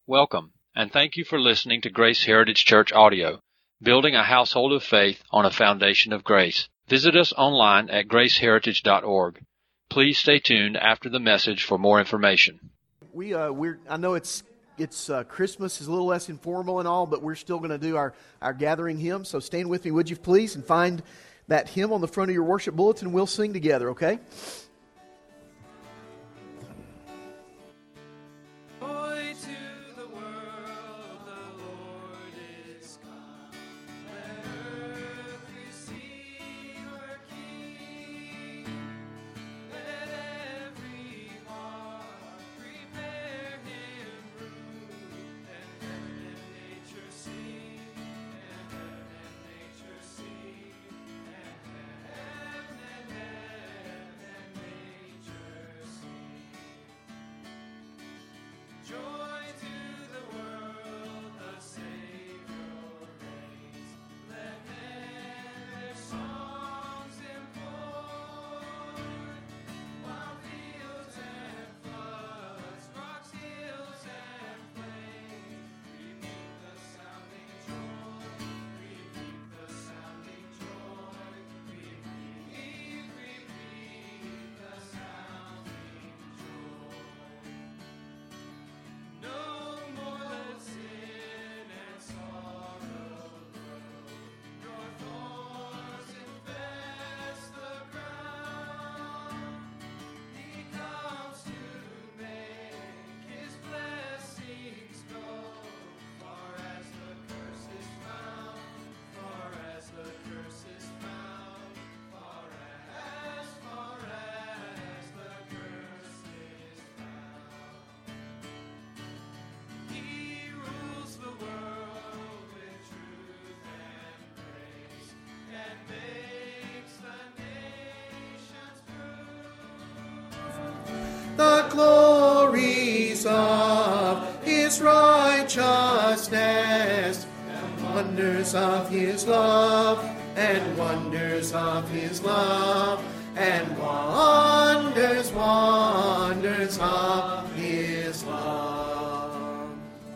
Welcome, and thank you for listening to Grace Heritage Church Audio, building a household of faith on a foundation of grace. Visit us online at graceheritage.org. Please stay tuned after the message for more information. I know it's Christmas is a little less informal and all, but we're still going to do our gathering hymn. So stand with me, would you please, and find that hymn on the front of your worship bulletin. We'll sing together, okay? The glories of His righteousness, and wonders of His love, and wonders of His love, and wonders of His love.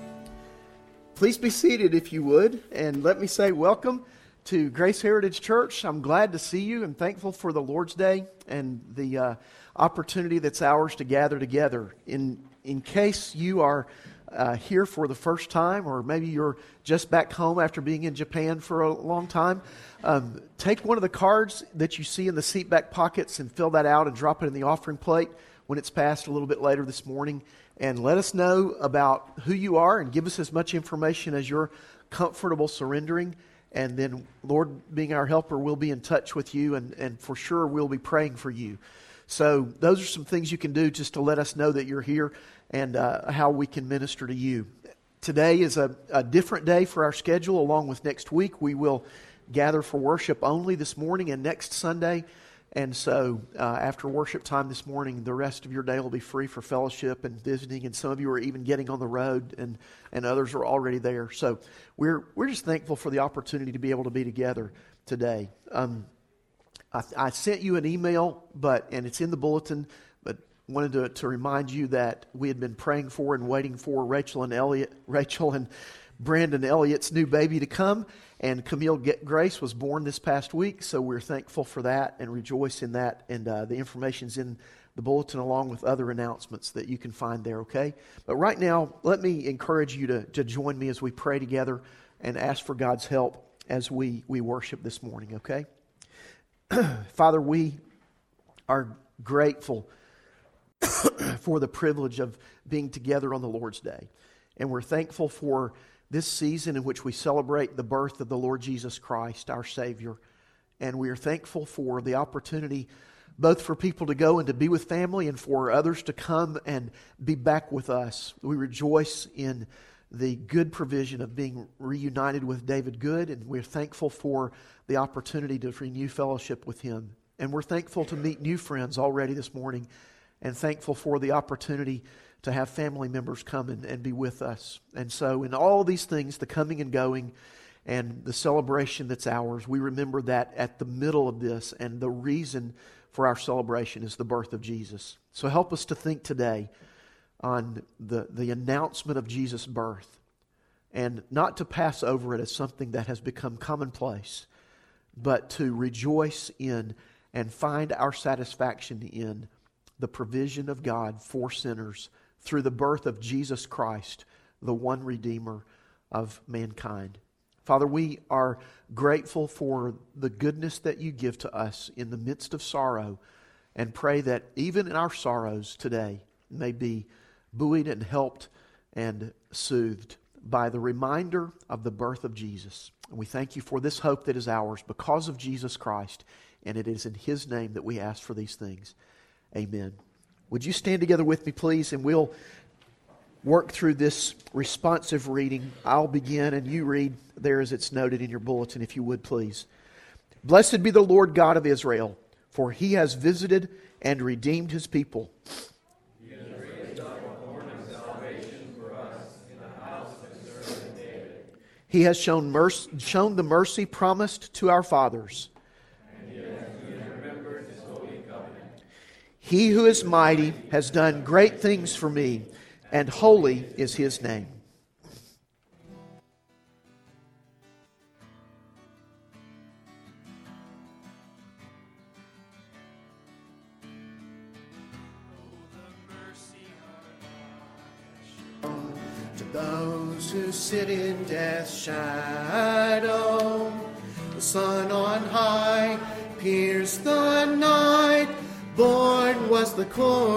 Please be seated if you would, and let me say welcome to Grace Heritage Church. I'm glad to see you and thankful for the Lord's Day and the opportunity that's ours to gather together. In case you are here for the first time, or maybe you're just back home after being in Japan for a long time, take one of the cards that you see in the seat back pockets and fill that out and drop it in the offering plate when it's passed a little bit later this morning. And let us know about who you are and give us as much information as you're comfortable surrendering. And then, Lord, being our helper, we'll be in touch with you, and for sure we'll be praying for you. So those are some things you can do just to let us know that you're here and how we can minister to you. Today is a different day for our schedule. Along with next week, we will gather for worship only this morning and next Sunday. And so after worship time this morning, the rest of your day will be free for fellowship and visiting. And some of you are even getting on the road, and others are already there. So we're just thankful for the opportunity to be able to be together today. I sent you an email, and it's in the bulletin, but wanted to remind you that we had been praying for and waiting for Rachel and Brandon Elliott's new baby to come, and Camille Grace was born this past week, so we're thankful for that and rejoice in that, and the information's in the bulletin along with other announcements that you can find there, okay? But right now, let me encourage you to join me as we pray together and ask for God's help as we worship this morning, okay? Father, we are grateful for the privilege of being together on the Lord's Day. And we're thankful for this season in which we celebrate the birth of the Lord Jesus Christ, our Savior. And we are thankful for the opportunity both for people to go and to be with family and for others to come and be back with us. We rejoice in the good provision of being reunited with David Good, and we're thankful for the opportunity to renew fellowship with him. And we're thankful to meet new friends already this morning, and thankful for the opportunity to have family members come and be with us. And so in all these things, the coming and going and the celebration that's ours, we remember that at the middle of this, and the reason for our celebration is the birth of Jesus. So help us to think today on the announcement of Jesus' birth, and not to pass over it as something that has become commonplace, but to rejoice in and find our satisfaction in the provision of God for sinners through the birth of Jesus Christ, the one Redeemer of mankind. Father, we are grateful for the goodness that you give to us in the midst of sorrow, and pray that even in our sorrows today may be buoyed and helped and soothed by the reminder of the birth of Jesus. And we thank you for this hope that is ours because of Jesus Christ, and it is in His name that we ask for these things. Amen. Would you stand together with me, please, and we'll work through this responsive reading. I'll begin, and you read there as it's noted in your bulletin, if you would, please. Blessed be the Lord God of Israel, for He has visited and redeemed His people. He has raised up a horn of salvation for us in the house of His servant David. He has shown the mercy promised to our fathers. And He has remembered His holy covenant. He who is mighty has done great things for me, and holy is His name. To those who sit in death's shadow, the sun on high pierced the night. Born was the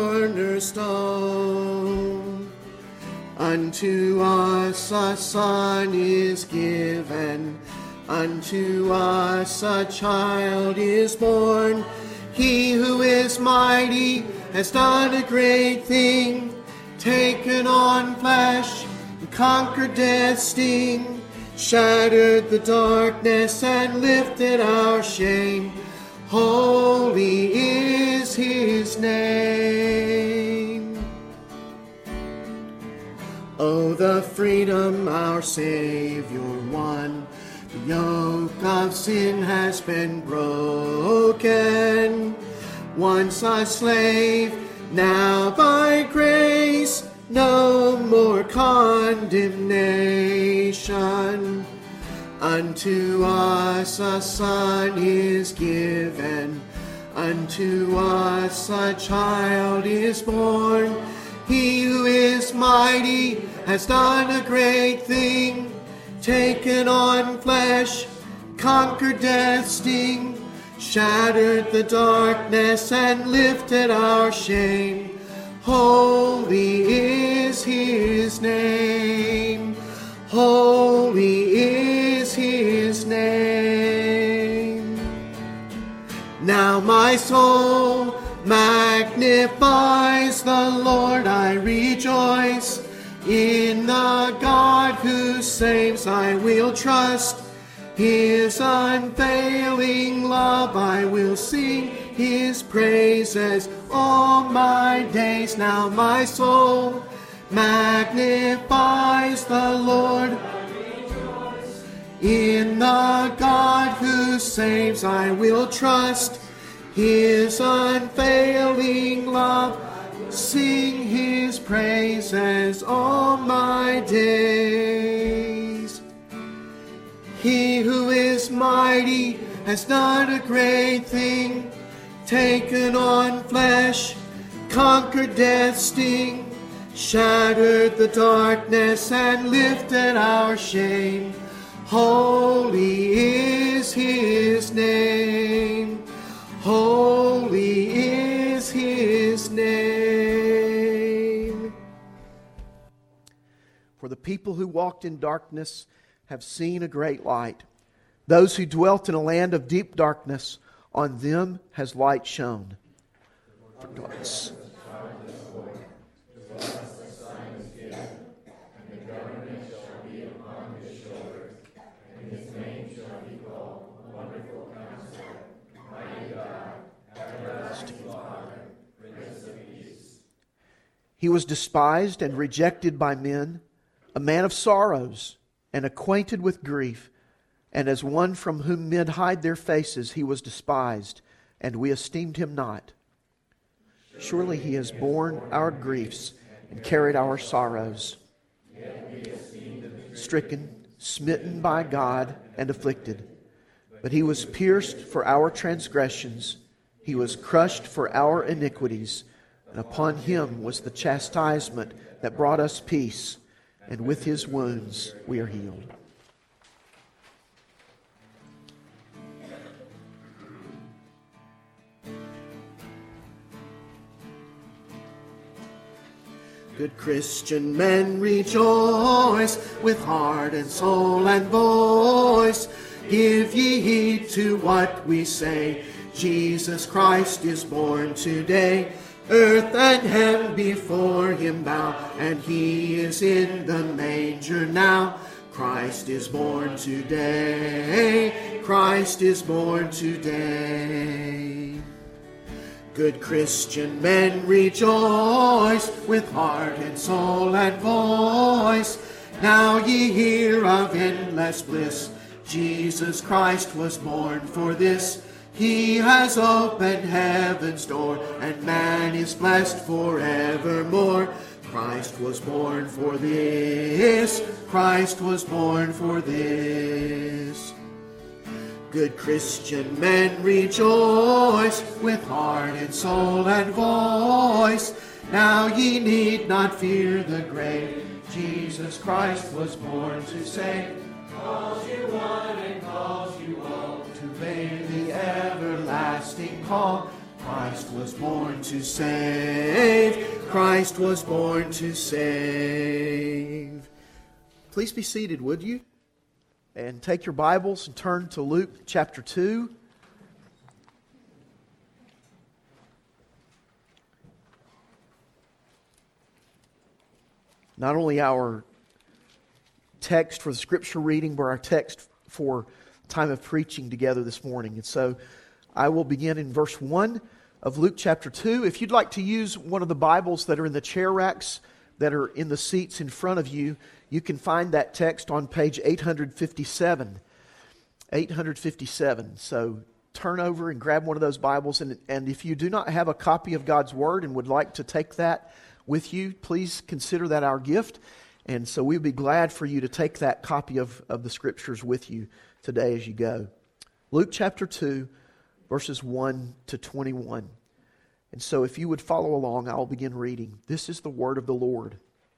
cornerstone. Unto us a Son is given, unto us a child is born. He who is mighty has done a great thing, taken on flesh, conquered death's sting, shattered the darkness and lifted our shame. Holy is His name. Oh, the freedom our Savior won. The yoke of sin has been broken. Once a slave, now by grace, no more condemnation. Unto us a Son is given, unto us a child is born. He who is mighty has done a great thing, taken on flesh, conquered death's sting, shattered the darkness and lifted our shame. Holy is His name. Holy is His name. Now my soul magnifies the Lord. I rejoice in the God who saves. I will trust His unfailing love. I will sing His praises all my days. Now my soul magnifies the Lord. In the God who saves, I will trust His unfailing love. Sing His praises all my days. He who is mighty has done a great thing, taken on flesh, conquered death's sting, shattered the darkness and lifted our shame. Holy is His name. Holy is His name. For the people who walked in darkness have seen a great light. Those who dwelt in a land of deep darkness, on them has light shone. For darkness. He was despised and rejected by men, a man of sorrows and acquainted with grief, and as one from whom men hide their faces, He was despised, and we esteemed Him not. Surely He has borne our griefs and carried our sorrows. Stricken, smitten by God, and afflicted. But he was pierced for our transgressions. He was crushed for our iniquities. And upon him was the chastisement that brought us peace. And with his wounds we are healed. Good Christian men, rejoice with heart and soul and voice. Give ye heed to what we say. Jesus Christ is born today. Earth and heaven before him bow, and he is in the manger now. Christ is born today. Christ is born today. Good Christian men, rejoice with heart and soul and voice. Now ye hear of endless bliss. Jesus Christ was born for this. He has opened heaven's door, and man is blessed forevermore. Christ was born for this. Christ was born for this. Good Christian men, rejoice with heart and soul and voice. Now ye need not fear the grave. Jesus Christ was born to save. Calls you one and calls you all to obey the everlasting call. Christ was born to save. Christ was born to save. Please be seated, would you? And take your Bibles and turn to Luke chapter 2. Not only our text for the scripture reading, but our text for time of preaching together this morning. And so I will begin in verse 1 of Luke chapter 2. If you'd like to use one of the Bibles that are in the chair racks that are in the seats in front of you, you can find that text on page 857. 857. So turn over and grab one of those Bibles. And if you do not have a copy of God's Word and would like to take that with you, please consider that our gift. And so we'd be glad for you to take that copy of the Scriptures with you today as you go. Luke chapter 2, verses 1 to 21. And so if you would follow along, I'll begin reading. This is the word of the Lord.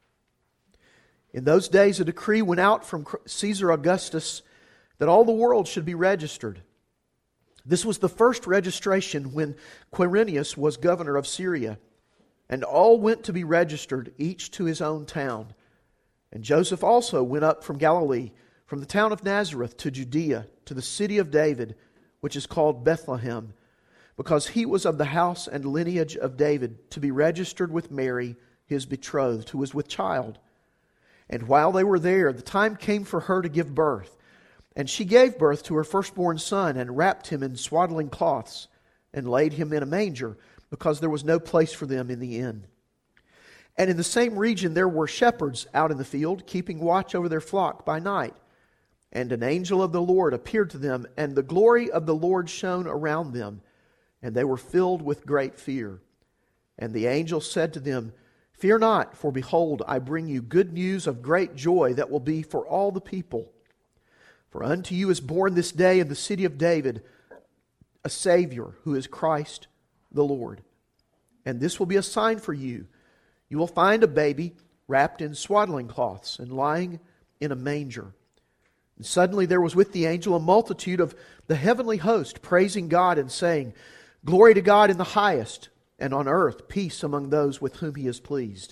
In those days a decree went out from Caesar Augustus that all the world should be registered. This was the first registration when Quirinius was governor of Syria. And all went to be registered, each to his own town. And Joseph also went up from Galilee, from the town of Nazareth to Judea, to the city of David, which is called Bethlehem, because he was of the house and lineage of David, to be registered with Mary, his betrothed, who was with child. And while they were there, the time came for her to give birth. And she gave birth to her firstborn son, and wrapped him in swaddling cloths, and laid him in a manger, because there was no place for them in the inn. And in the same region there were shepherds out in the field, keeping watch over their flock by night. And an angel of the Lord appeared to them, and the glory of the Lord shone around them, and they were filled with great fear. And the angel said to them, Fear not, for behold, I bring you good news of great joy that will be for all the people. For unto you is born this day in the city of David a Savior, who is Christ the Lord. And this will be a sign for you. You will find a baby wrapped in swaddling cloths and lying in a manger. And suddenly there was with the angel a multitude of the heavenly host, praising God and saying, Glory to God in the highest, and on earth peace among those with whom He is pleased.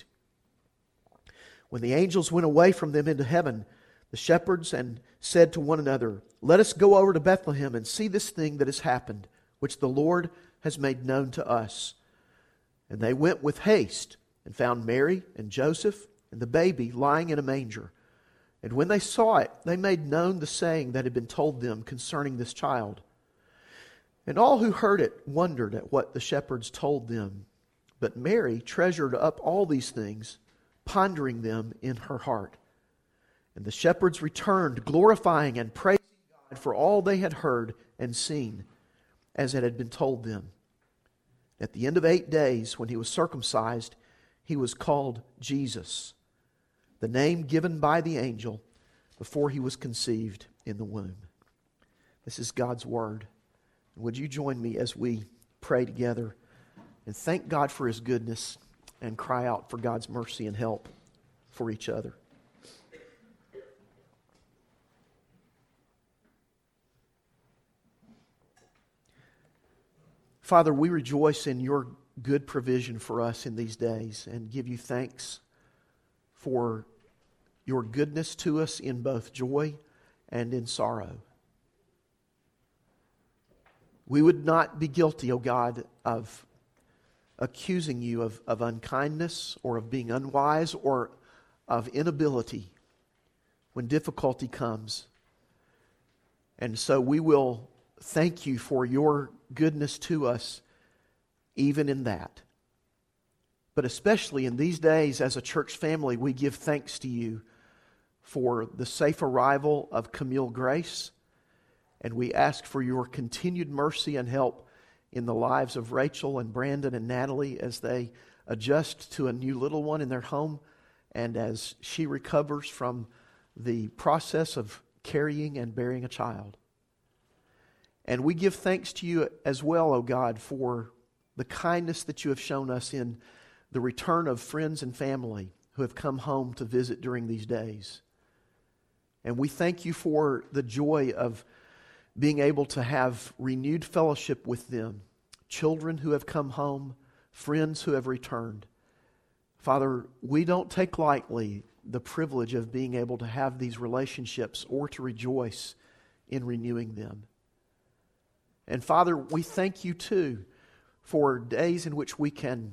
When the angels went away from them into heaven, the shepherds and said to one another, Let us go over to Bethlehem and see this thing that has happened, which the Lord has made known to us. And they went with haste and found Mary and Joseph and the baby lying in a manger. And when they saw it, they made known the saying that had been told them concerning this child. And all who heard it wondered at what the shepherds told them. But Mary treasured up all these things, pondering them in her heart. And the shepherds returned, glorifying and praising God for all they had heard and seen, as it had been told them. At the end of 8 days, when he was circumcised, he was called Jesus, the name given by the angel before he was conceived in the womb. This is God's Word. Would you join me as we pray together and thank God for His goodness and cry out for God's mercy and help for each other? Father, we rejoice in your good provision for us in these days and give you thanks for your goodness to us in both joy and in sorrow. We would not be guilty, O God, of accusing you of unkindness or of being unwise or of inability when difficulty comes. And so we will thank you for your goodness to us even in that. But especially in these days as a church family, we give thanks to you for the safe arrival of Camille Grace, and we ask for your continued mercy and help in the lives of Rachel and Brandon and Natalie as they adjust to a new little one in their home and as she recovers from the process of carrying and bearing a child. And we give thanks to you as well, O God, for the kindness that you have shown us in the return of friends and family who have come home to visit during these days. And we thank you for the joy of being able to have renewed fellowship with them, children who have come home, friends who have returned. Father, we don't take lightly the privilege of being able to have these relationships or to rejoice in renewing them. And Father, we thank you too for days in which we can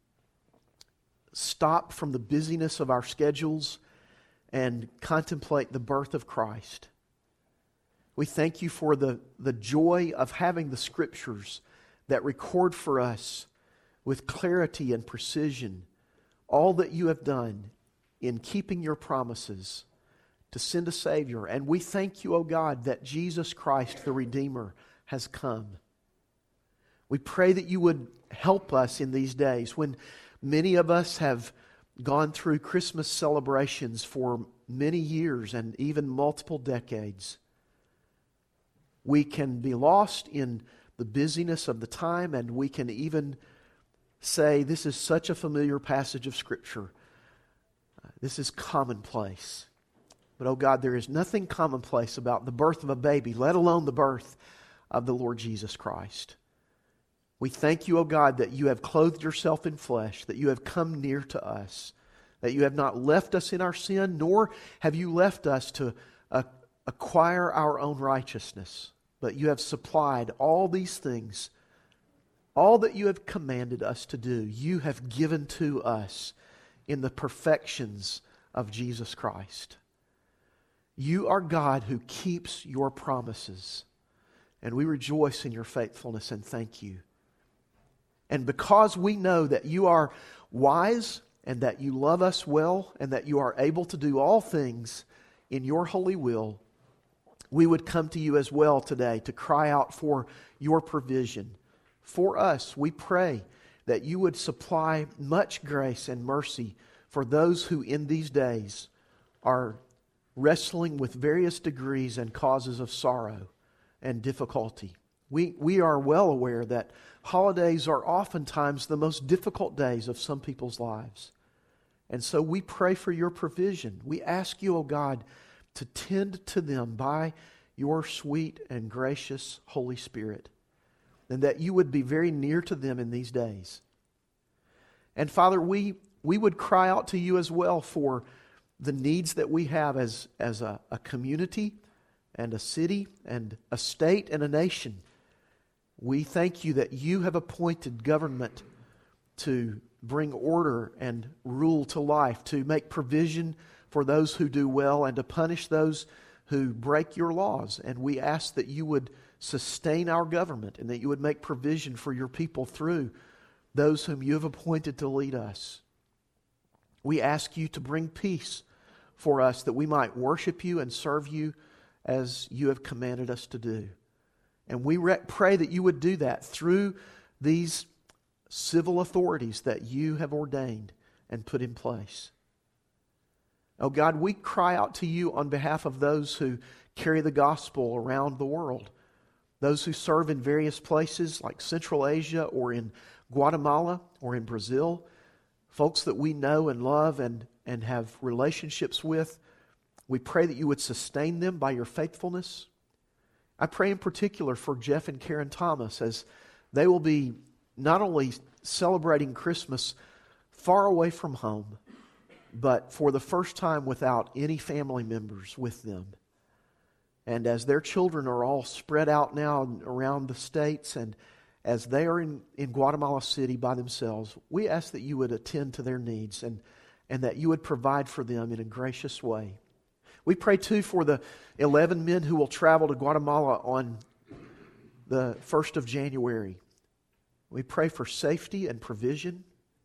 stop from the busyness of our schedules and contemplate the birth of Christ. We thank you for the joy of having the Scriptures that record for us with clarity and precision all that you have done in keeping your promises to send a Savior. And we thank you, O God, that Jesus Christ, the Redeemer, has come. We pray that you would help us in these days when many of us have gone through Christmas celebrations for many years and even multiple decades. We can be lost in the busyness of the time, and we can even say, this is such a familiar passage of Scripture. This is commonplace. But, oh God, there is nothing commonplace about the birth of a baby, let alone the birth of the Lord Jesus Christ. We thank you, O God, that you have clothed yourself in flesh, that you have come near to us, that you have not left us in our sin, nor have you left us to acquire our own righteousness, but you have supplied all these things, all that you have commanded us to do, you have given to us in the perfections of Jesus Christ. You are God who keeps your promises, and we rejoice in your faithfulness and thank you. And because we know that you are wise and that you love us well and that you are able to do all things in your holy will, we would come to you as well today to cry out for your provision. For us, we pray that you would supply much grace and mercy for those who in these days are wrestling with various degrees and causes of sorrow and difficulty. We are well aware that holidays are oftentimes the most difficult days of some people's lives. And so we pray for your provision. We ask you, O God, to tend to them by your sweet and gracious Holy Spirit, and that you would be very near to them in these days. And Father, we would cry out to you as well for the needs that we have as a community and a city and a state and a nation. We thank you that you have appointed government to bring order and rule to life, to make provision for those who do well and to punish those who break your laws. And we ask that you would sustain our government and that you would make provision for your people through those whom you have appointed to lead us. We ask you to bring peace for us that we might worship you and serve you as you have commanded us to do. And we pray that you would do that through these civil authorities that you have ordained and put in place. Oh God, we cry out to you on behalf of those who carry the gospel around the world, those who serve in various places like Central Asia or in Guatemala or in Brazil, folks that we know and love and have relationships with. We pray that you would sustain them by your faithfulness. I pray in particular for Jeff and Karen Thomas as they will be not only celebrating Christmas far away from home, but for the first time without any family members with them. And as their children are all spread out now around the states, and as they are in Guatemala City by themselves, we ask that you would attend to their needs and that you would provide for them in a gracious way. We pray too for the 11 men who will travel to Guatemala on the 1st of January. We pray for safety and provision.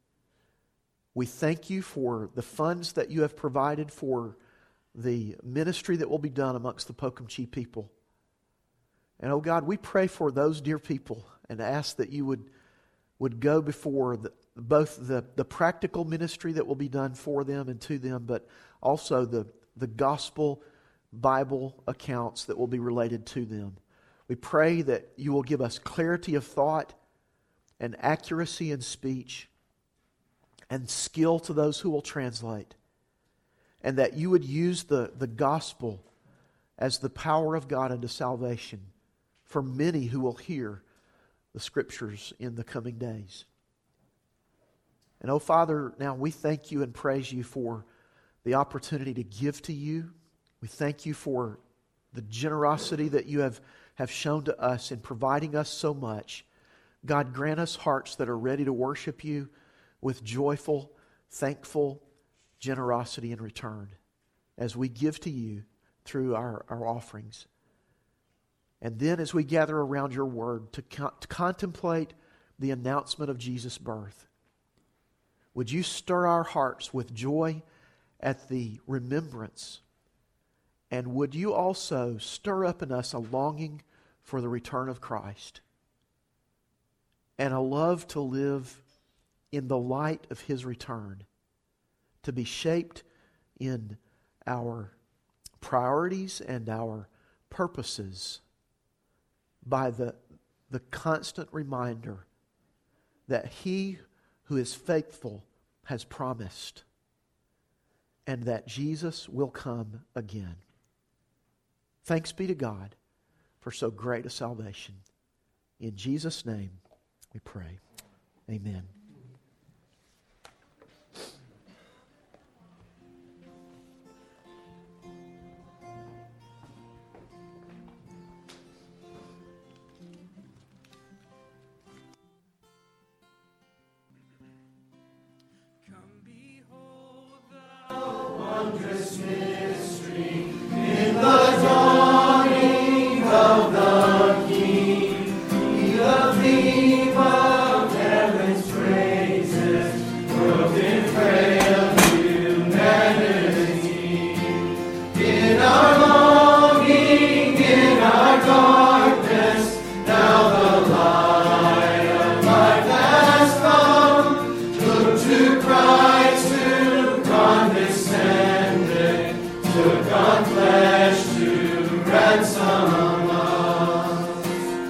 We thank you for the funds that you have provided for the ministry that will be done amongst the Pocumtusi people. And oh God, we pray for those dear people and ask that you would go before both the practical ministry that will be done for them and to them, but also the gospel Bible accounts that will be related to them. We pray that you will give us clarity of thought and accuracy in speech and skill to those who will translate, and that you would use the gospel as the power of God unto salvation for many who will hear the Scriptures in the coming days. And oh Father, now we thank you and praise you for the opportunity to give to you. We thank you for the generosity that you have shown to us in providing us so much. God, grant us hearts that are ready to worship you with joyful, thankful generosity in return as we give to you through our offerings. And then as we gather around your word to contemplate the announcement of Jesus' birth, would you stir our hearts with joy at the remembrance? And would you also stir up in us a longing for the return of Christ and a love to live in the light of His return, to be shaped in our priorities and our purposes by the constant reminder that He who is faithful has promised, and that Jesus will come again. Thanks be to God for so great a salvation. In Jesus' name we pray. Amen. Wondrous mystery in the dawning of the King. He the theme of heaven's praises, robed in frail humanity. In our longing, in our darkness, now the light of life has come. Look to Christ who condescended, took on flesh to ransom us.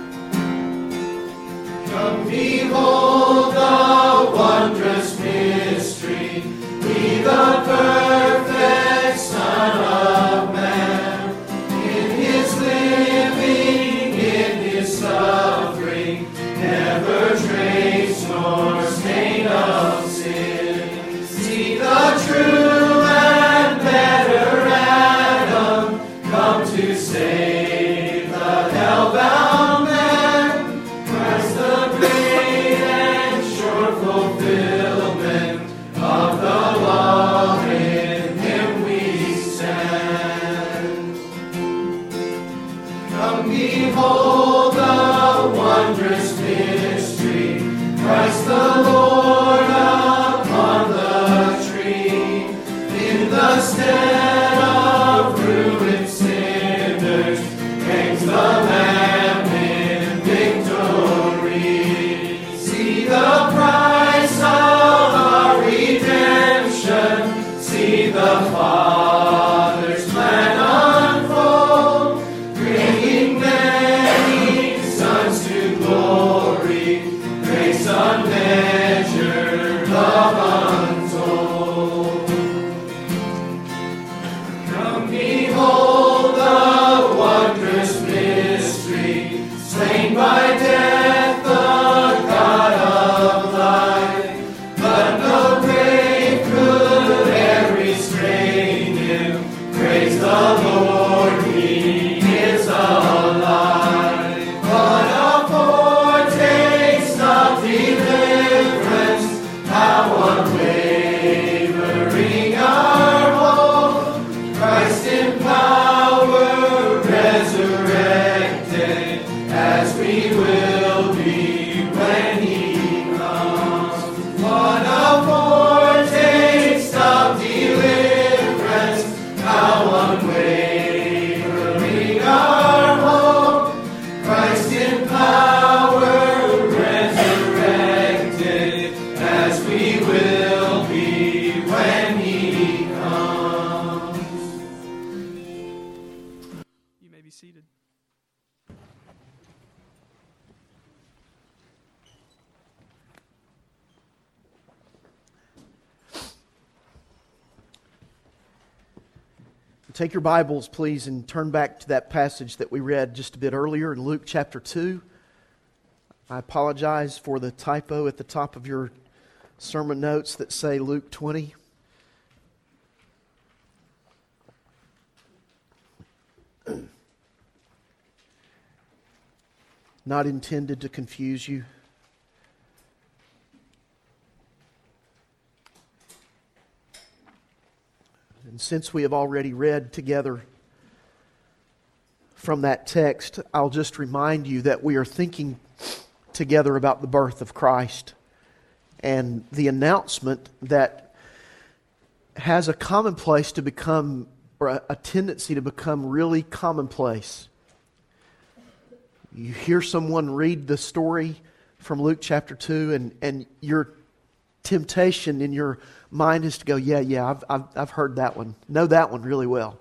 Come behold the wondrous mystery, we the perfect Son of Man. In His living, in His suffering, never trace nor stain of sin. See the true and better Adam come to save the hell-bound man. Christ the great and sure fulfillment of the law, in Him we stand. Come behold the wondrous mystery, Christ the Lord upon the tree. In the stead of ruined sinners hangs the Lamb in victory. See the price of our redemption, Behold the wondrous mystery, slain by death, the God of life. But no grave could ever restrain him. Praise the Lord, he is alive. What a foretaste of deliverance, how unwavering our hope. Christ in power, resurrected, as we will be when he comes. What a foretaste of deliverance, how unwavering our hope. Christ in power, resurrected, as we will be when he comes. You may be seated. Take your Bibles, please, and turn back to that passage that we read just a bit earlier in Luke chapter 2. I apologize for the typo at the top of your sermon notes that say Luke 20. Not intended to confuse you. And since we have already read together from that text, I'll just remind you that we are thinking together about the birth of Christ and the announcement that has a commonplace to become, or a tendency to become really commonplace. You hear someone read the story from Luke chapter 2 and your temptation in your mind is to go, yeah, I've heard that one. Know that one really well.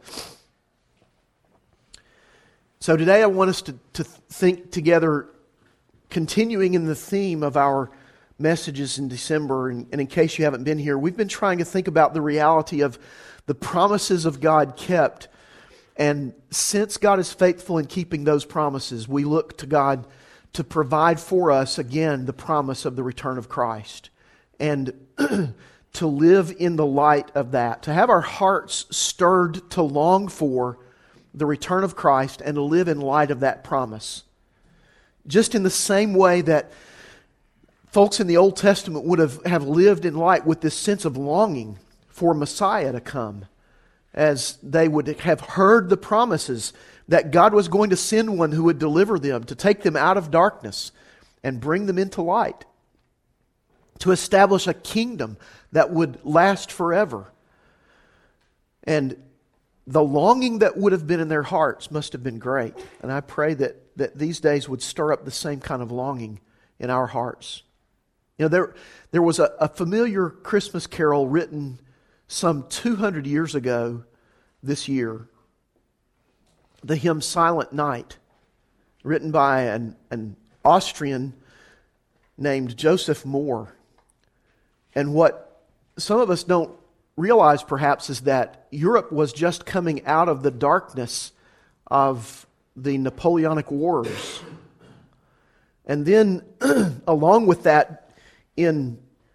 So today I want us to think together, continuing in the theme of our messages in December. And in case you haven't been here, we've been trying to think about the reality of the promises of God kept. And since God is faithful in keeping those promises, we look to God to provide for us, again, the promise of the return of Christ. And to live in the light of that, to have our hearts stirred to long for the return of Christ and to live in light of that promise. Just in the same way that folks in the Old Testament would have lived in light with this sense of longing for Messiah to come, as they would have heard the promises that God was going to send one who would deliver them, to take them out of darkness and bring them into light, to establish a kingdom that would last forever. And the longing that would have been in their hearts must have been great. And I pray that these days would stir up the same kind of longing in our hearts. You know, there was a familiar Christmas carol written some 200 years ago this year. The hymn Silent Night, written by an Austrian named Joseph Mohr. And what some of us don't realize perhaps is that Europe was just coming out of the darkness of the Napoleonic Wars. And then along with that, in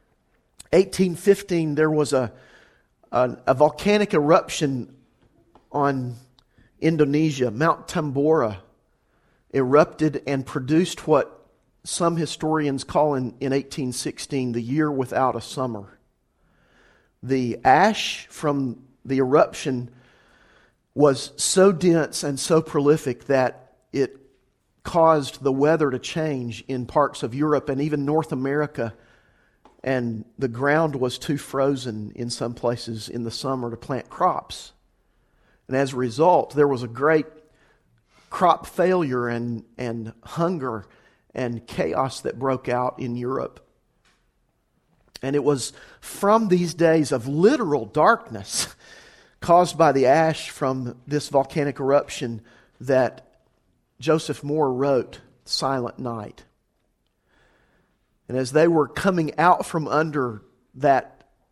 1815 there was a volcanic eruption on Indonesia. Mount Tambora erupted and produced what some historians call in 1816 the year without a summer. The ash from the eruption was so dense and so prolific that it caused the weather to change in parts of Europe and even North America, and the ground was too frozen in some places in the summer to plant crops. And as a result, there was a great crop failure and hunger and chaos that broke out in Europe. And it was from these days of literal darkness caused by the ash from this volcanic eruption that Joseph Mohr wrote Silent Night. And as they were coming out from under that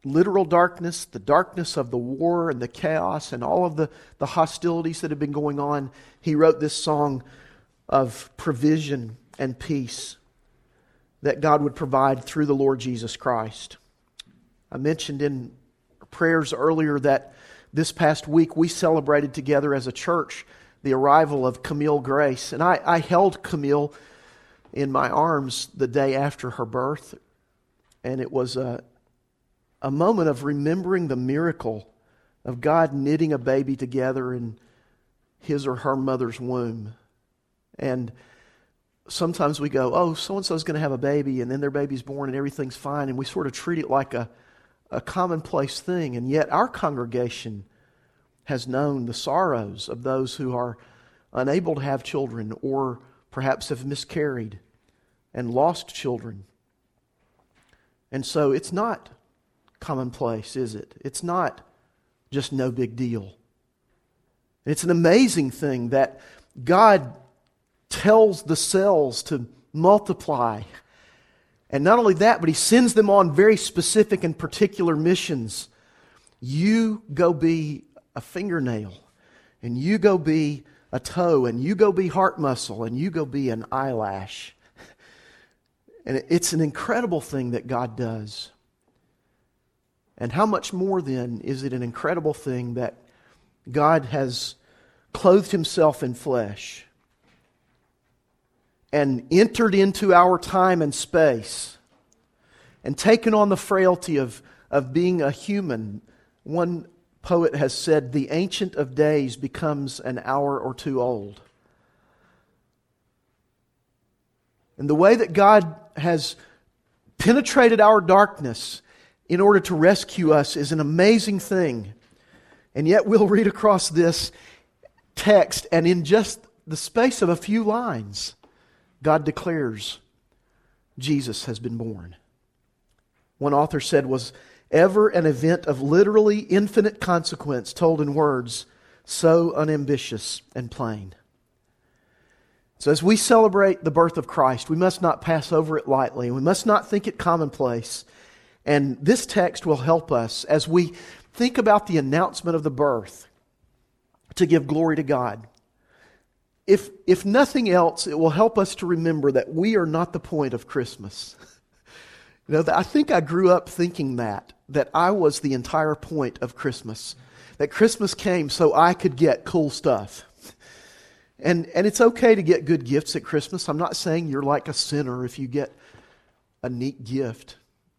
literal darkness, the darkness of the war and the chaos and all of the hostilities that have been going on, he wrote this song of provision and peace that God would provide through the Lord Jesus Christ. I mentioned in prayers earlier that this past week we celebrated together as a church the arrival of Camille Grace. And I held Camille in my arms the day after her birth. And it was a moment of remembering the miracle of God knitting a baby together in his or her mother's womb. And sometimes we go, oh, so-and-so's going to have a baby, and then their baby's born and everything's fine. And we sort of treat it like a commonplace thing. And yet our congregation has known the sorrows of those who are unable to have children or perhaps have miscarried and lost children. And so it's not commonplace, is it? It's not just no big deal. It's an amazing thing that God tells the cells to multiply. And not only that, but He sends them on very specific and particular missions. You go be a fingernail, and you go be a toe, and you go be heart muscle, and you go be an eyelash. And it's an incredible thing that God does. And how much more then is it an incredible thing that God has clothed Himself in flesh and entered into our time and space and taken on the frailty of being a human. One poet has said, the Ancient of Days becomes an hour or two old. And the way that God has penetrated our darkness in order to rescue us is an amazing thing. And yet we'll read across this text, and in just the space of a few lines, God declares Jesus has been born. One author said, was ever an event of literally infinite consequence told in words so unambitious and plain? So as we celebrate the birth of Christ, we must not pass over it lightly. We must not think it commonplace. And this text will help us as we think about the announcement of the birth to give glory to God. If nothing else, it will help us to remember that we are not the point of Christmas. You know, I think I grew up thinking that I was the entire point of Christmas. That Christmas came so I could get cool stuff. And it's okay to get good gifts at Christmas. I'm not saying you're like a sinner if you get a neat gift.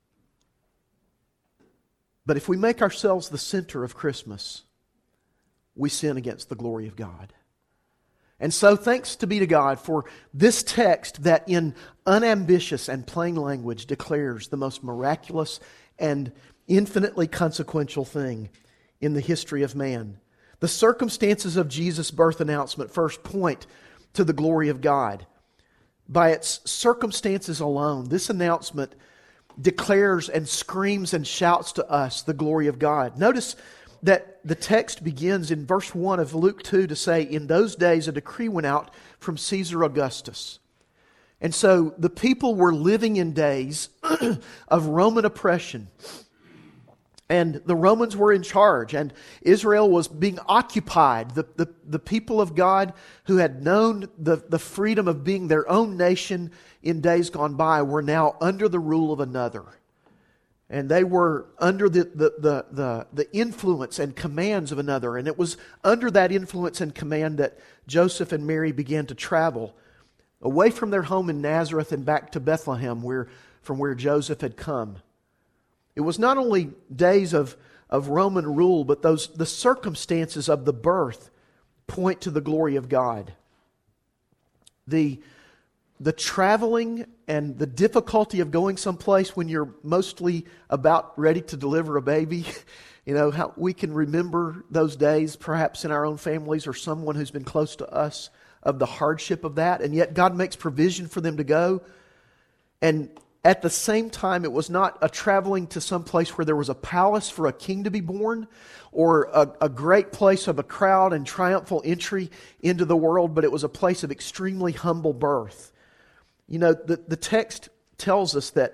But if we make ourselves the center of Christmas, we sin against the glory of God. And so thanks be to God for this text that in unambitious and plain language declares the most miraculous and infinitely consequential thing in the history of man. The circumstances of Jesus' birth announcement first point to the glory of God. By its circumstances alone, this announcement declares and screams and shouts to us the glory of God. Notice that the text begins in verse 1 of Luke 2 to say, in those days a decree went out from Caesar Augustus. And so the people were living in days of Roman oppression. And the Romans were in charge, and Israel was being occupied. The people of God who had known the freedom of being their own nation in days gone by were now under the rule of another. And they were under the influence and commands of another. And it was under that influence and command that Joseph and Mary began to travel away from their home in Nazareth and back to Bethlehem, from where Joseph had come. It was not only days of Roman rule, but the circumstances of the birth point to the glory of God. The traveling and the difficulty of going someplace when you're mostly about ready to deliver a baby. You know, how we can remember those days, perhaps in our own families or someone who's been close to us, of the hardship of that. And yet God makes provision for them to go. And at the same time, it was not a traveling to some place where there was a palace for a king to be born or a great place of a crowd and triumphal entry into the world, but it was a place of extremely humble birth. You know, the text tells us that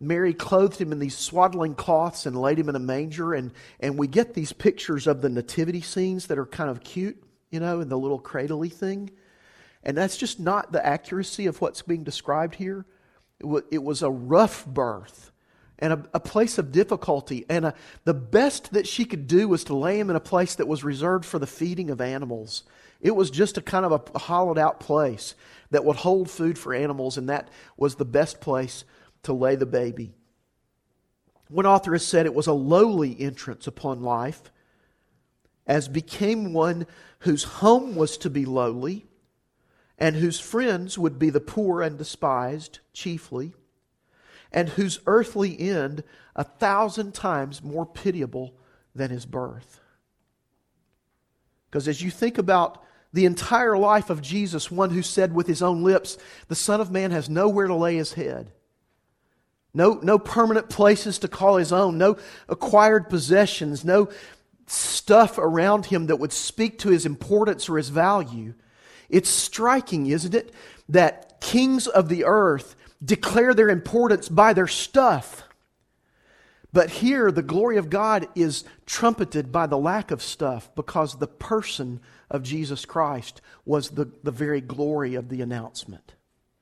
Mary clothed him in these swaddling cloths and laid him in a manger. And we get these pictures of the nativity scenes that are kind of cute, in the little cradle-y thing. And that's just not the accuracy of what's being described here. It was a rough birth and a place of difficulty. And the best that she could do was to lay him in a place that was reserved for the feeding of animals. It was just a kind of a hollowed out place that would hold food for animals, and that was the best place to lay the baby. One author has said it was a lowly entrance upon life, as became one whose home was to be lowly, and whose friends would be the poor and despised chiefly, and whose earthly end 1,000 times more pitiable than his birth. Because as you think about the entire life of Jesus, one who said with his own lips, the Son of Man has nowhere to lay his head. No permanent places to call his own. No acquired possessions. No stuff around him that would speak to his importance or his value. It's striking, isn't it, that kings of the earth declare their importance by their stuff. But here, the glory of God is trumpeted by the lack of stuff, because the person of Jesus Christ was the very glory of the announcement.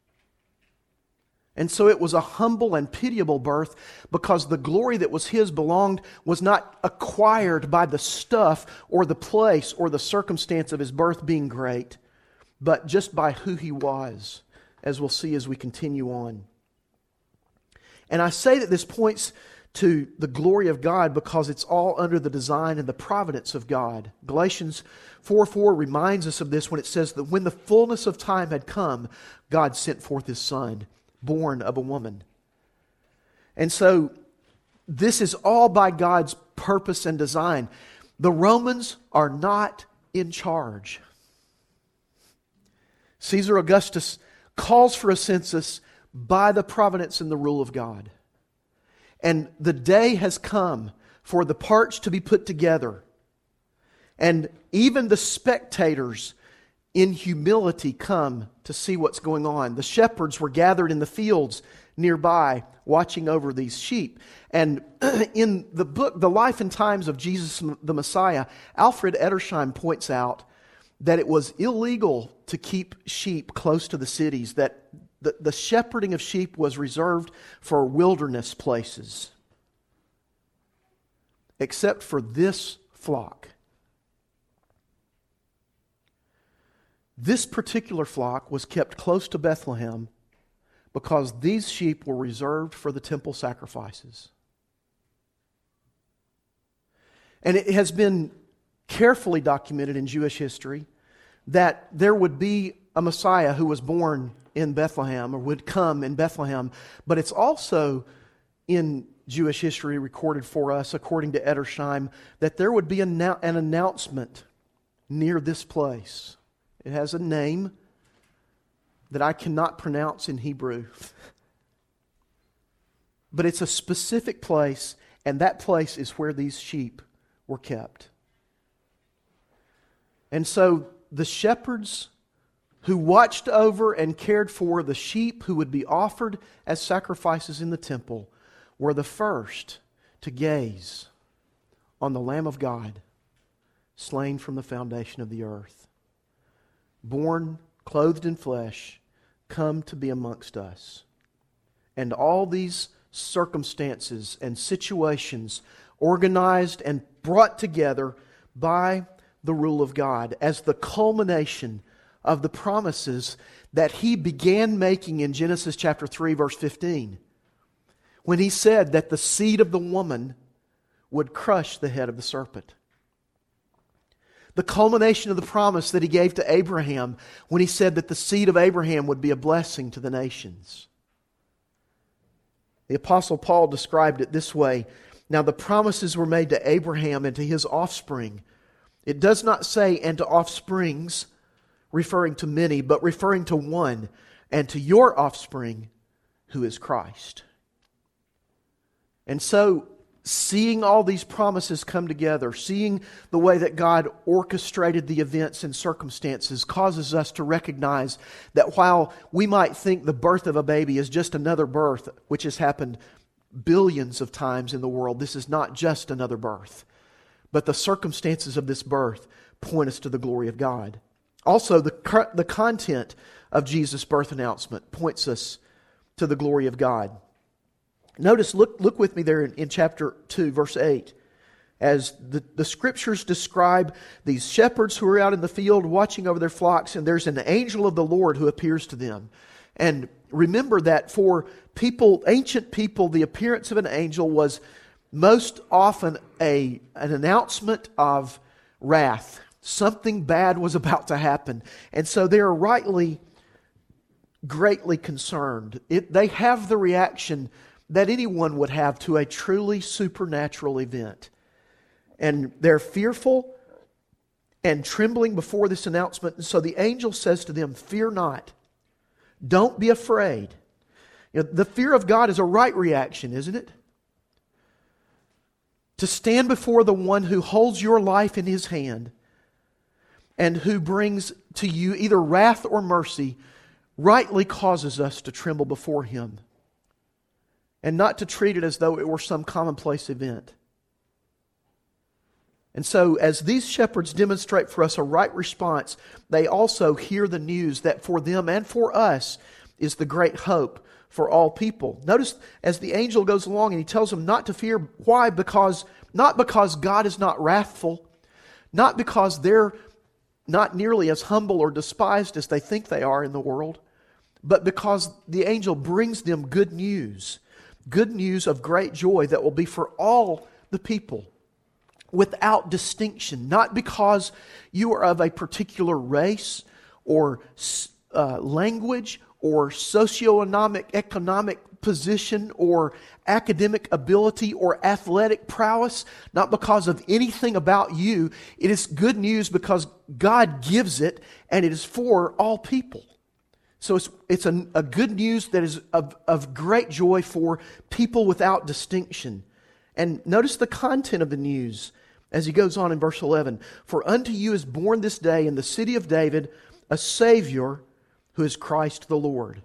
And so it was a humble and pitiable birth, because the glory that was his was not acquired by the stuff or the place or the circumstance of his birth being great, but just by who he was, as we'll see as we continue on. And I say that this points to the glory of God because it's all under the design and the providence of God. Galatians 4:4 reminds us of this when it says that when the fullness of time had come, God sent forth his Son, born of a woman. And so this is all by God's purpose and design. The Romans are not in charge. Caesar Augustus calls for a census by the providence and the rule of God. And the day has come for the parts to be put together. And even the spectators in humility come to see what's going on. The shepherds were gathered in the fields nearby, watching over these sheep. And in the book, The Life and Times of Jesus the Messiah, Alfred Edersheim points out that it was illegal to keep sheep close to the cities, that the shepherding of sheep was reserved for wilderness places, except for this flock. This particular flock was kept close to Bethlehem because these sheep were reserved for the temple sacrifices. And it has been carefully documented in Jewish history that there would be a Messiah who was born in Bethlehem or would come in Bethlehem. But it's also in Jewish history recorded for us, according to Edersheim, that there would be an announcement near this place. It has a name that I cannot pronounce in Hebrew. But it's a specific place, and that place is where these sheep were kept. And so the shepherds who watched over and cared for the sheep who would be offered as sacrifices in the temple were the first to gaze on the Lamb of God, slain from the foundation of the earth, born, clothed in flesh, come to be amongst us. And all these circumstances and situations organized and brought together by the rule of God as the culmination of the promises that He began making in Genesis chapter 3, verse 15, when He said that the seed of the woman would crush the head of the serpent. The culmination of the promise that He gave to Abraham when He said that the seed of Abraham would be a blessing to the nations. The Apostle Paul described it this way: now the promises were made to Abraham and to his offspring. It does not say, and to offsprings, referring to many, but referring to one, and to your offspring, who is Christ. And so, seeing all these promises come together, seeing the way that God orchestrated the events and circumstances, causes us to recognize that while we might think the birth of a baby is just another birth, which has happened billions of times in the world, this is not just another birth, but the circumstances of this birth point us to the glory of God. Also, the content of Jesus' birth announcement points us to the glory of God. Notice, look with me there in chapter 2, verse 8. As the Scriptures describe these shepherds who are out in the field watching over their flocks, and there's an angel of the Lord who appears to them. And remember that for people, ancient people, the appearance of an angel was most often an announcement of wrath. Something bad was about to happen. And so they are rightly, greatly concerned. They have the reaction that anyone would have to a truly supernatural event. And they're fearful and trembling before this announcement. And so the angel says to them, "Fear not. Don't be afraid." You know, the fear of God is a right reaction, isn't it? To stand before the one who holds your life in His hand and who brings to you either wrath or mercy rightly causes us to tremble before Him and not to treat it as though it were some commonplace event. And so, as these shepherds demonstrate for us a right response, they also hear the news that for them and for us is the great hope for all people. Notice as the angel goes along and he tells them not to fear. Why? Not because God is not wrathful, not because they're not nearly as humble or despised as they think they are in the world, but because the angel brings them good news of great joy that will be for all the people, without distinction, not because you are of a particular race or language or socioeconomic position or academic ability or athletic prowess, not because of anything about you. It is good news because God gives it, and it is for all people. So it's a good news that is of great joy for people without distinction. And notice the content of the news as he goes on in verse 11. "For unto you is born this day in the city of David a Savior who is Christ the Lord."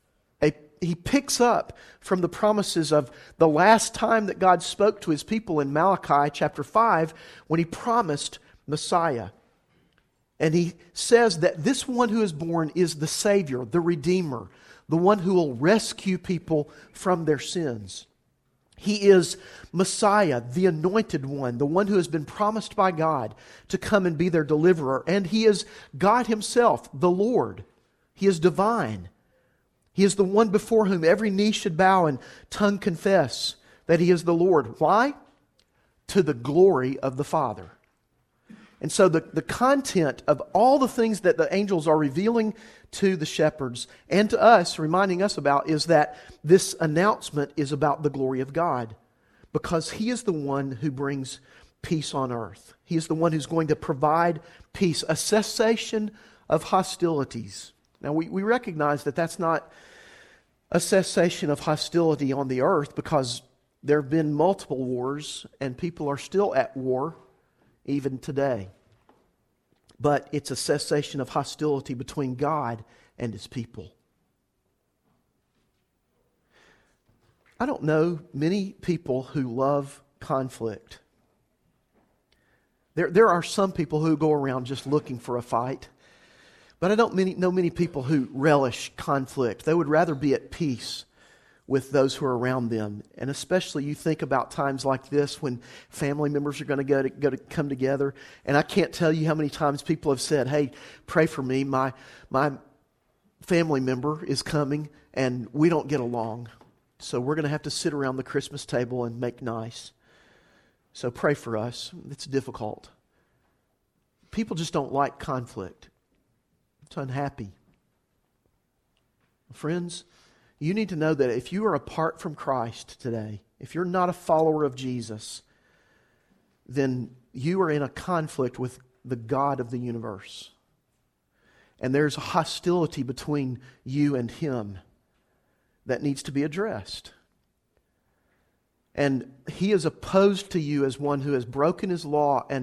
He picks up from the promises of the last time that God spoke to His people in Malachi chapter 5 when He promised Messiah. And He says that this one who is born is the Savior, the Redeemer, the one who will rescue people from their sins. He is Messiah, the anointed one, the one who has been promised by God to come and be their deliverer. And He is God Himself, the Lord. He is divine. He is the one before whom every knee should bow and tongue confess that He is the Lord. Why? To the glory of the Father. And so the content of all the things that the angels are revealing to the shepherds and to us, reminding us about, is that this announcement is about the glory of God. Because He is the one who brings peace on earth. He is the one who's going to provide peace, a cessation of hostilities. Now we recognize that that's not a cessation of hostility on the earth, because there have been multiple wars and people are still at war even today. But it's a cessation of hostility between God and His people. I don't know many people who love conflict. There are some people who go around just looking for a fight. But I don't know many people who relish conflict. They would rather be at peace with those who are around them. And especially you think about times like this when family members are going to come together. And I can't tell you how many times people have said, "Hey, pray for me. My family member is coming and we don't get along. So we're going to have to sit around the Christmas table and make nice. So pray for us." It's difficult. People just don't like conflict. It's unhappy. Friends, you need to know that if you are apart from Christ today, if you're not a follower of Jesus, then you are in a conflict with the God of the universe. And there's a hostility between you and Him that needs to be addressed. And He is opposed to you as one who has broken His law and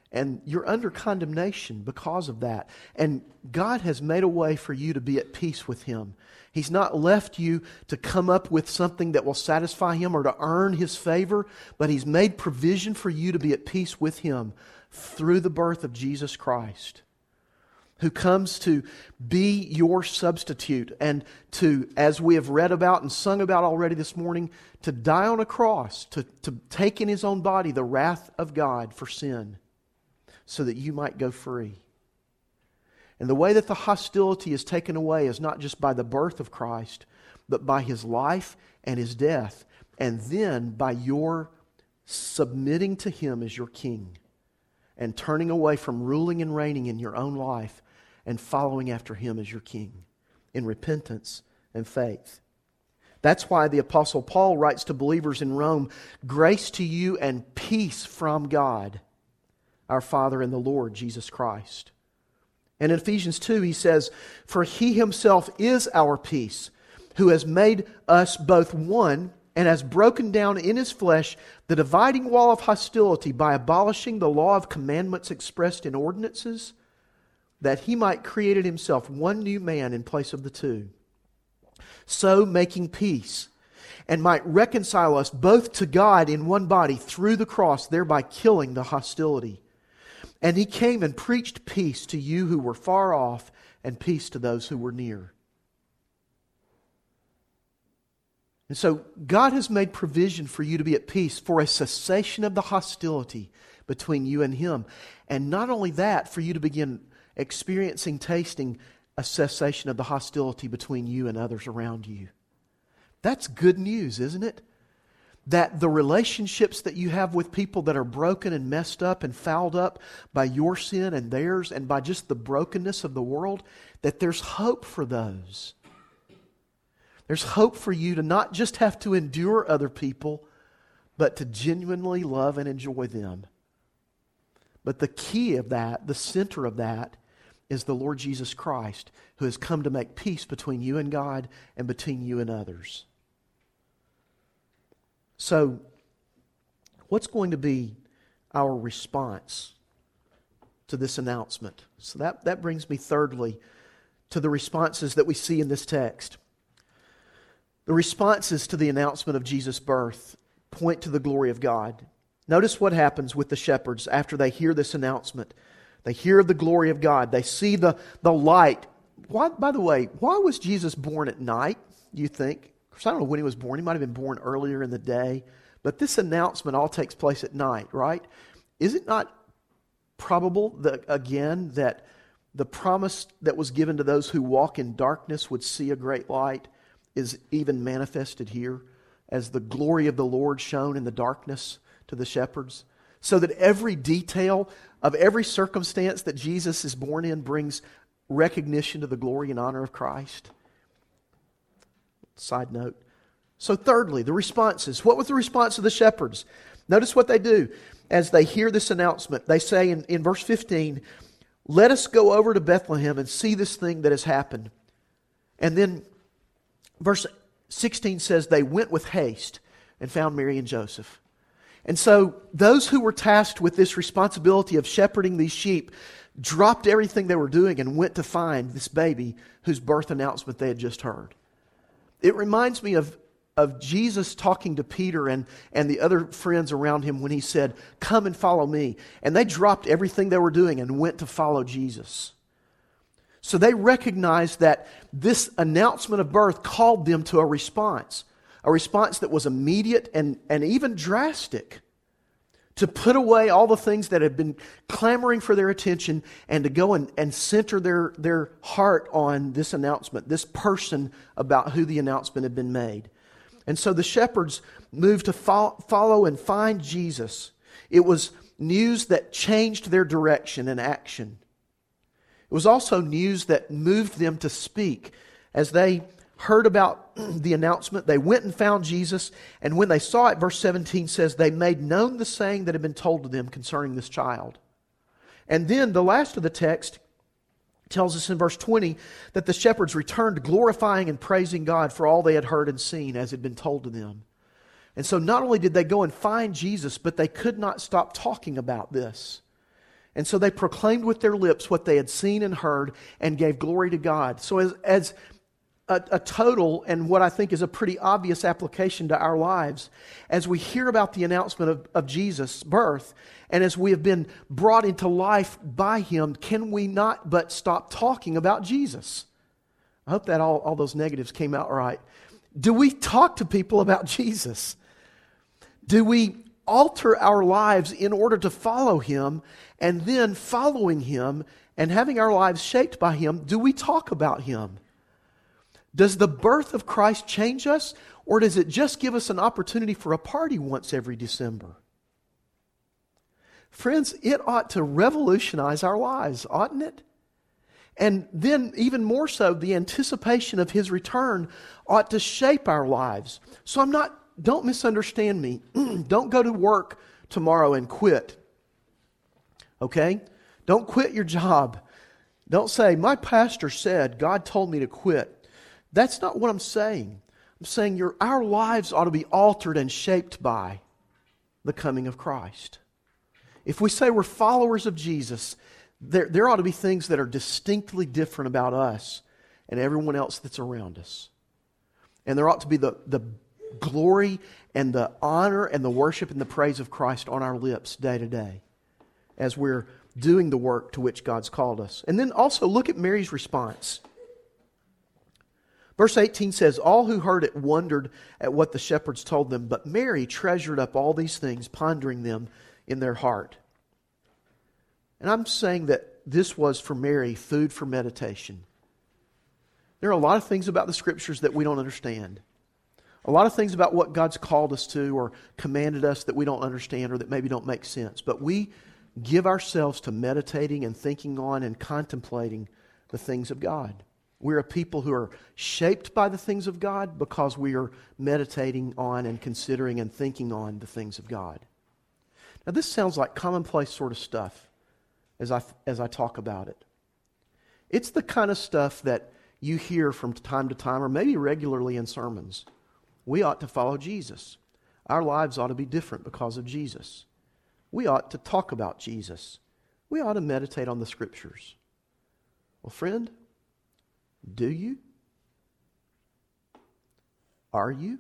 And you're under condemnation because of that. And God has made a way for you to be at peace with Him. He's not left you to come up with something that will satisfy Him or to earn His favor, but He's made provision for you to be at peace with Him through the birth of Jesus Christ, who comes to be your substitute and to, as we have read about and sung about already this morning, to die on a cross, to take in His own body the wrath of God for sin, so that you might go free. And the way that the hostility is taken away is not just by the birth of Christ, but by His life and His death, and then by your submitting to Him as your King and turning away from ruling and reigning in your own life and following after Him as your King in repentance and faith. That's why the Apostle Paul writes to believers in Rome, "Grace to you and peace from God, our Father and the Lord Jesus Christ." And in Ephesians 2 he says, "For He Himself is our peace, who has made us both one and has broken down in His flesh the dividing wall of hostility by abolishing the law of commandments expressed in ordinances, that He might create in Himself one new man in place of the two, so making peace, and might reconcile us both to God in one body through the cross, thereby killing the hostility. And He came and preached peace to you who were far off, and peace to those who were near." And so God has made provision for you to be at peace, for a cessation of the hostility between you and Him. And not only that, for you to begin experiencing, tasting a cessation of the hostility between you and others around you. That's good news, isn't it? That the relationships that you have with people that are broken and messed up and fouled up by your sin and theirs and by just the brokenness of the world, that there's hope for those. There's hope for you to not just have to endure other people, but to genuinely love and enjoy them. But the key of that, the center of that, is the Lord Jesus Christ, who has come to make peace between you and God and between you and others. So, what's going to be our response to this announcement? So that brings me thirdly to the responses that we see in this text. The responses to the announcement of Jesus' birth point to the glory of God. Notice what happens with the shepherds after they hear this announcement. They hear of the glory of God. They see the light. Why, by the way, why was Jesus born at night, you think? Of course, I don't know when He was born. He might have been born earlier in the day. But this announcement all takes place at night, right? Is it not probable that the promise that was given to those who walk in darkness would see a great light is even manifested here as the glory of the Lord shone in the darkness to the shepherds? So that every detail of every circumstance that Jesus is born in brings recognition to the glory and honor of Christ. Side note. So thirdly, the responses. What was the response of the shepherds? Notice what they do as they hear this announcement. They say in verse 15, "Let us go over to Bethlehem and see this thing that has happened." And then verse 16 says they went with haste and found Mary and Joseph. And so those who were tasked with this responsibility of shepherding these sheep dropped everything they were doing and went to find this baby whose birth announcement they had just heard. It reminds me of Jesus talking to Peter and the other friends around him when He said, "Come and follow me." And they dropped everything they were doing and went to follow Jesus. So they recognized that this announcement of birth called them to a response that was immediate and even drastic, to put away all the things that had been clamoring for their attention and to go and center their heart on this announcement, this person about who the announcement had been made. And so the shepherds moved to follow and find Jesus. It was news that changed their direction and action. It was also news that moved them to speak. As they heard about the announcement, they went and found Jesus, and when they saw it, verse 17 says, they made known the saying that had been told to them concerning this child. And then the last of the text tells us in verse 20 that the shepherds returned glorifying and praising God for all they had heard and seen as had been told to them. And so not only did they go and find Jesus, but they could not stop talking about this. And so they proclaimed with their lips what they had seen and heard and gave glory to God. So as a total, and what I think is a pretty obvious application to our lives, as we hear about the announcement of Jesus' birth, and as we have been brought into life by Him, can we not but stop talking about Jesus? I hope that all those negatives came out right. Do we talk to people about Jesus? Do we alter our lives in order to follow Him, and then following Him and having our lives shaped by Him, do we talk about Him? Does the birth of Christ change us, or does it just give us an opportunity for a party once every December? Friends, it ought to revolutionize our lives, oughtn't it? And then, even more so, the anticipation of His return ought to shape our lives. So don't misunderstand me. Don't go to work tomorrow and quit. Okay? Don't quit your job. Don't say, my pastor said, God told me to quit. That's not what I'm saying. I'm saying our lives ought to be altered and shaped by the coming of Christ. If we say we're followers of Jesus, there ought to be things that are distinctly different about us and everyone else that's around us. And there ought to be the glory and the honor and the worship and the praise of Christ on our lips day to day as we're doing the work to which God's called us. And then also look at Mary's response. Verse 18 says, all who heard it wondered at what the shepherds told them, but Mary treasured up all these things, pondering them in their heart. And I'm saying that this was for Mary food for meditation. There are a lot of things about the Scriptures that we don't understand. A lot of things about what God's called us to or commanded us that we don't understand or that maybe don't make sense. But we give ourselves to meditating and thinking on and contemplating the things of God. We're a people who are shaped by the things of God because we are meditating on and considering and thinking on the things of God. Now this sounds like commonplace sort of stuff as I talk about it. It's the kind of stuff that you hear from time to time or maybe regularly in sermons. We ought to follow Jesus. Our lives ought to be different because of Jesus. We ought to talk about Jesus. We ought to meditate on the Scriptures. Well, friend, do you? Are you?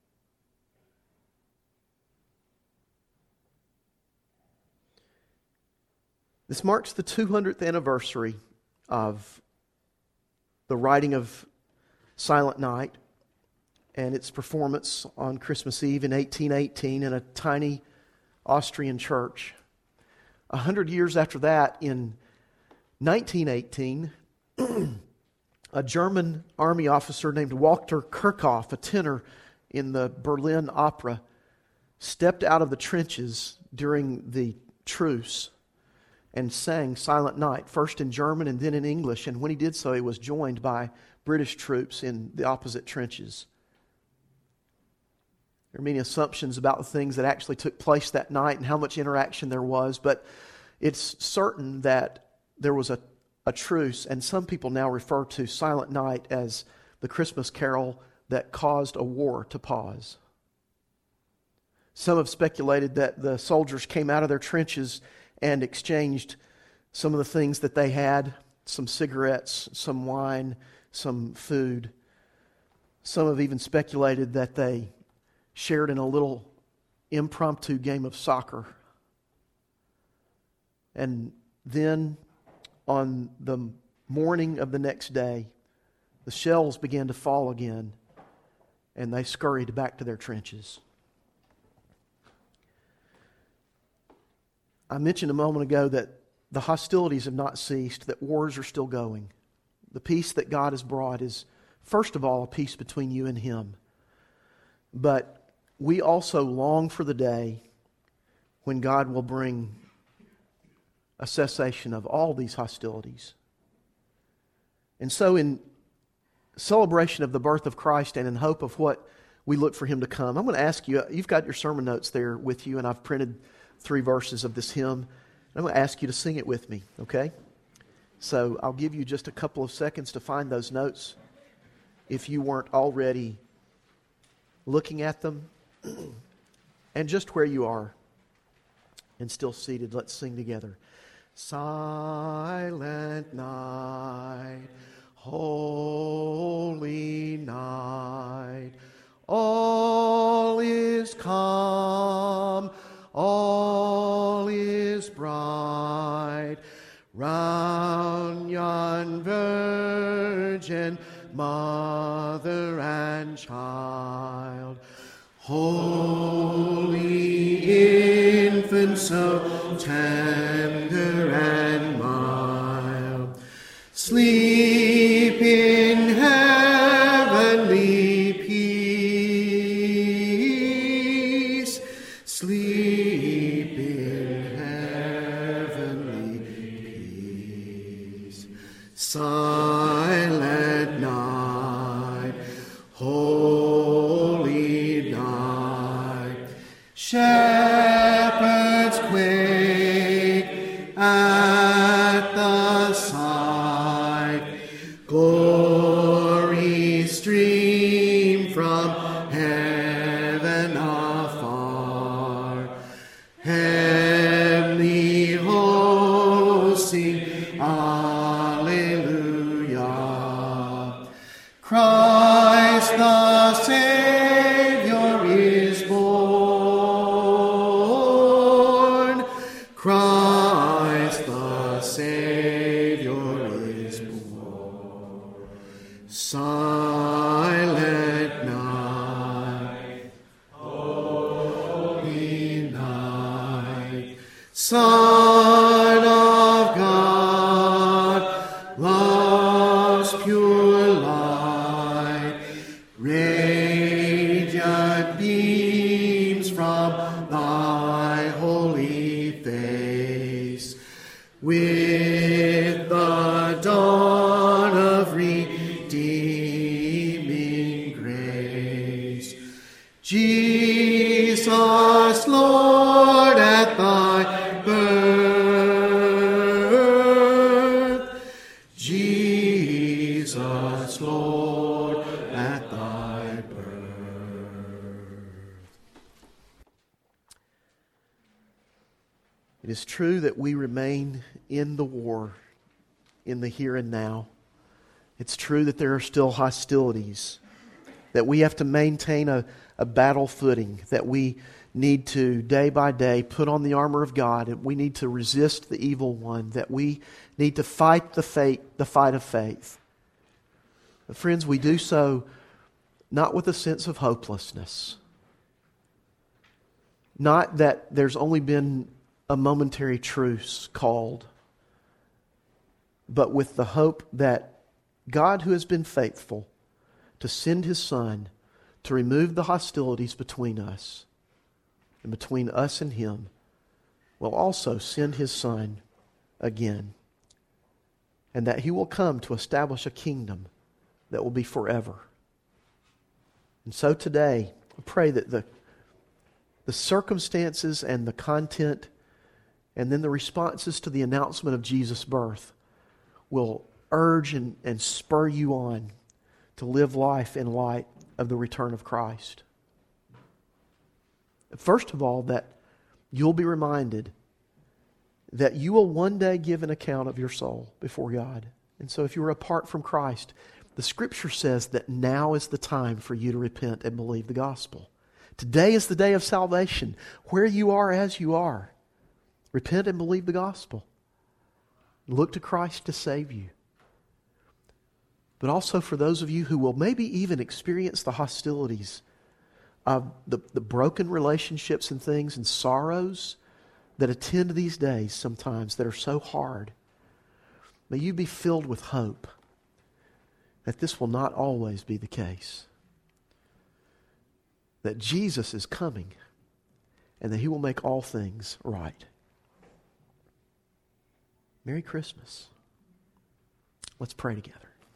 This marks the 200th anniversary of the writing of Silent Night and its performance on Christmas Eve in 1818 in a tiny Austrian church. 100 years after that, in 1918, a German army officer named Walter Kirchhoff, a tenor in the Berlin Opera, stepped out of the trenches during the truce and sang Silent Night, first in German and then in English. And when he did so, he was joined by British troops in the opposite trenches. There are many assumptions about the things that actually took place that night and how much interaction there was, but it's certain that there was a truce, and some people now refer to Silent Night as the Christmas carol that caused a war to pause. Some have speculated that the soldiers came out of their trenches and exchanged some of the things that they had, some cigarettes, some wine, some food. Some have even speculated that they shared in a little impromptu game of soccer. And then on the morning of the next day, the shells began to fall again, and they scurried back to their trenches. I mentioned a moment ago that the hostilities have not ceased, that wars are still going. The peace that God has brought is, first of all, a peace between you and Him. But we also long for the day when God will bring a cessation of all these hostilities. And so in celebration of the birth of Christ and in hope of what we look for Him to come, I'm going to ask you, you've got your sermon notes there with you, and I've printed 3 verses of this hymn. I'm going to ask you to sing it with me, okay? So I'll give you just a couple of seconds to find those notes if you weren't already looking at them. And just where you are and still seated, let's sing together. Silent night, holy night, all is calm, all is bright, round yon virgin mother and child. Holy infant, so tender and mild, sleep in heavenly peace, sleep in heavenly peace. Silent night, holy night, shepherds quake at the sight, glory stream from heaven afar, heavenly hosts sing Alleluia. Christ the Savior is born. Christ the Savior is born. Silent night, holy night, Son of God, love's pure light, radiant beams from thy holy face, with the dawn of redeeming grace. Jesus, Lord, at thy birth, Jesus, Lord, at thy birth. It is true that we remain in the war, in the here and now. It's true that there are still hostilities, that we have to maintain a battle footing, that we need to, day by day, put on the armor of God, and we need to resist the evil one, that we need to fight the fight of faith. But friends, we do so not with a sense of hopelessness. Not that there's only been a momentary truce called, but with the hope that God, who has been faithful to send His Son to remove the hostilities between us and between us and Him, will also send His Son again, and that He will come to establish a kingdom that will be forever. And so today, I pray that the circumstances and the content and then the responses to the announcement of Jesus' birth will urge and spur you on to live life in light of the return of Christ. First of all, that you'll be reminded that you will one day give an account of your soul before God. And so if you were apart from Christ, the Scripture says that now is the time for you to repent and believe the gospel. Today is the day of salvation. Where you are as you are, repent and believe the gospel. Look to Christ to save you. But also for those of you who will maybe even experience the hostilities of the broken relationships and things and sorrows that attend these days sometimes that are so hard, may you be filled with hope that this will not always be the case. That Jesus is coming and that He will make all things right. Merry Christmas. Let's pray together.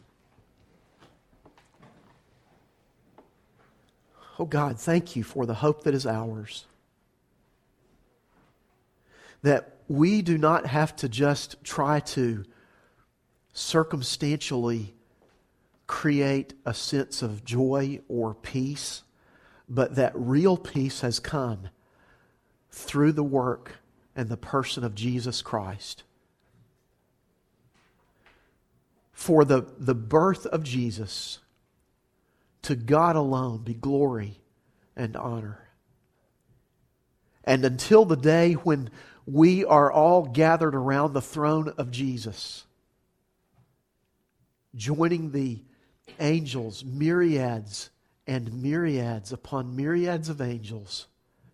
Oh God, thank You for the hope that is ours. That we do not have to just try to circumstantially create a sense of joy or peace, but that real peace has come through the work and the person of Jesus Christ, for the birth of Jesus. To God alone be glory and honor. And until the day when we are all gathered around the throne of Jesus, joining the angels, myriads and myriads upon myriads of angels,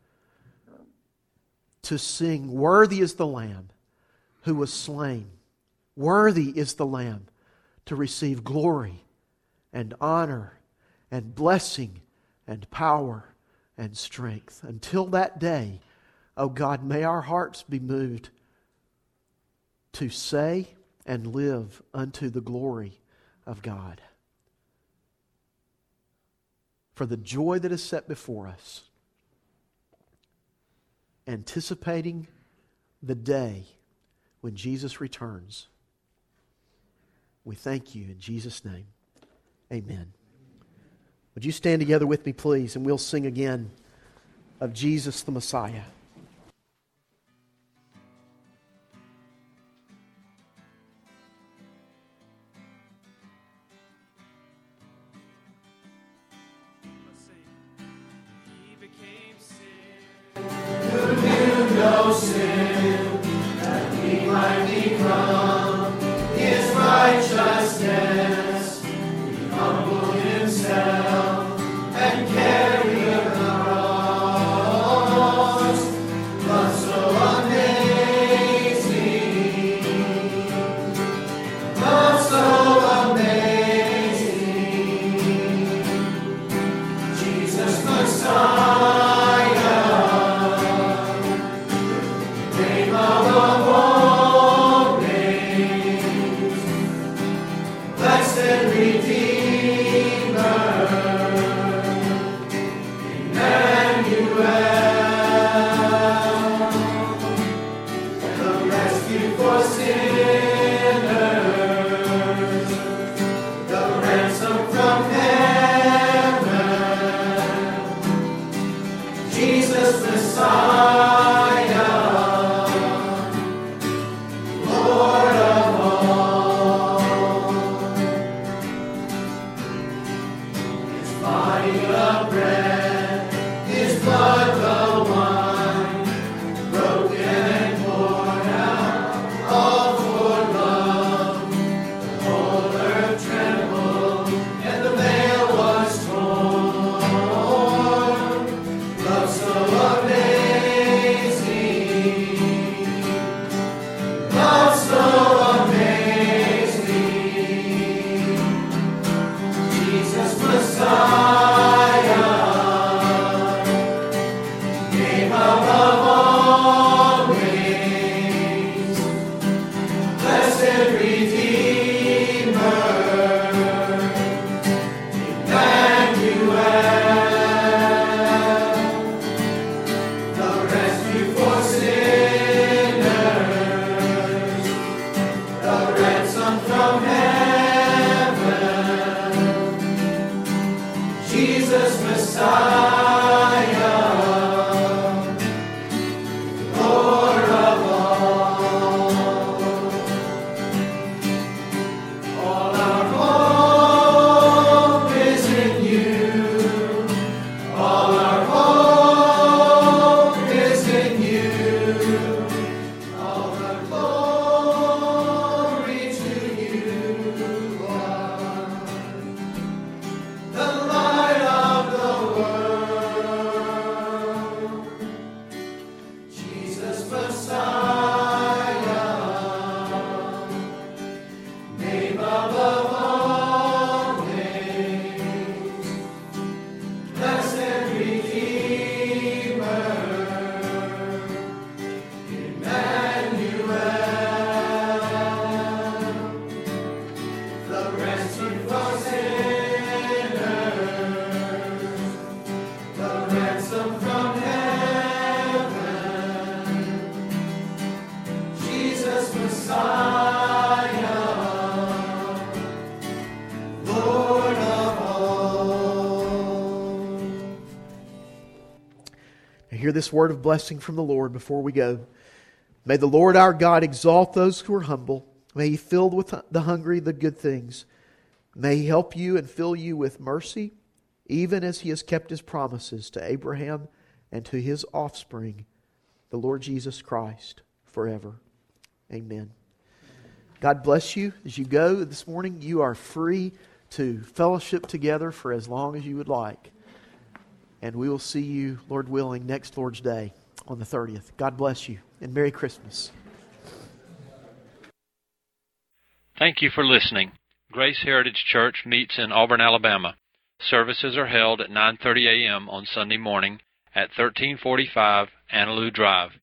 to sing, "Worthy is the Lamb who was slain. Worthy is the Lamb to receive glory and honor and blessing and power and strength." Until that day, oh God, may our hearts be moved to say and live unto the glory of God. For the joy that is set before us, anticipating the day when Jesus returns, we thank you in Jesus' name. Amen. Would you stand together with me, please, and we'll sing again of Jesus the Messiah. No sin, that we might become His righteousness. He humbled Himself and carried the cross. Love so amazing, love so amazing. Jesus Messiah. Hear this word of blessing from the Lord before we go. May the Lord our God exalt those who are humble May He fill with the hungry the good things. May He help you and fill you with mercy, even as He has kept His promises to Abraham and to his offspring, the Lord Jesus Christ, forever. Amen. God bless you. As you go this morning, you are free to fellowship together for as long as you would like. And we will see you, Lord willing, next Lord's Day on the 30th. God bless you, and Merry Christmas. Thank you for listening. Grace Heritage Church meets in Auburn, Alabama. Services are held at 9:30 a.m. on Sunday morning at 1345 Annaloo Drive.